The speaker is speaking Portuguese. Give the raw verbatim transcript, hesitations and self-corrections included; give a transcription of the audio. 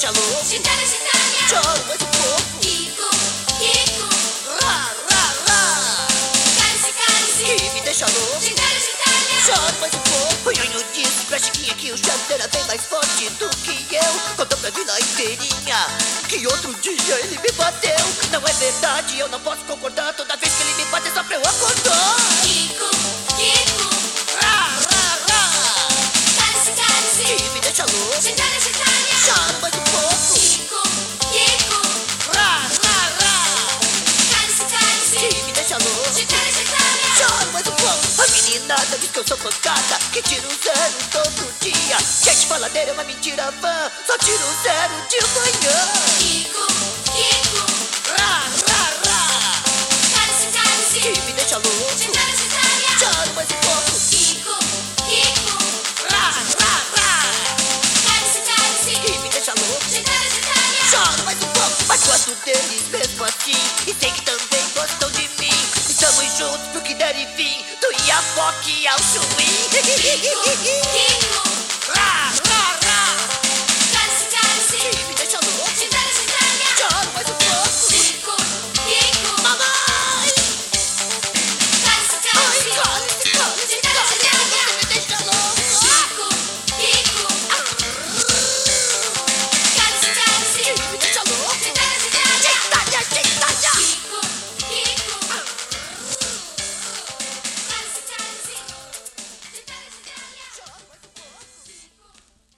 deixa louco. Gitana, gitana. Choro mais um pouco. Kiko, Kiko. Rá, rá, rá. Cálice, cálice. Que me deixa louco. Gitana, gitana. Choro mais um pouco. O nhonho disse pra Chiquinha que o chefe era bem mais forte do que eu. Contou pra vila inteirinha que outro dia ele me bateu. Não é verdade, eu não posso concordar. Toda vez que ele me bate é só pra eu acordar. Kiko, Kiko. Rá, rá, rá. Cálice, cálice. Que me deixa louco. Gitana, gitana. Choro mais um pouco. Kiko, Kiko. Rá, rá, rá. Cálice, cálice. Que me deixa louco. Gitana, gitana. Choro mais um pouco. A meninada diz que eu sou pancada, que tiro zero todo dia. Gente faladeira é uma mentira vã, só tiro zero de manhã. Kiko, Kiko. Rá, rá, rá. Cálice, cálice. Que me deixa louco. Gitana, gitana. Choro mais um pouco. Kiko, Kiko. Rá, rá, rá. Cálice, cálice. Que me deixa louco. Gitana, gitana. Choro mais um pouco. Mas gosto deles mesmo assim, e sei que também gostam de mim. Estamos juntos pro que der e vir, do Iapoque ao Chuí. Kiko, Kiko. Rá,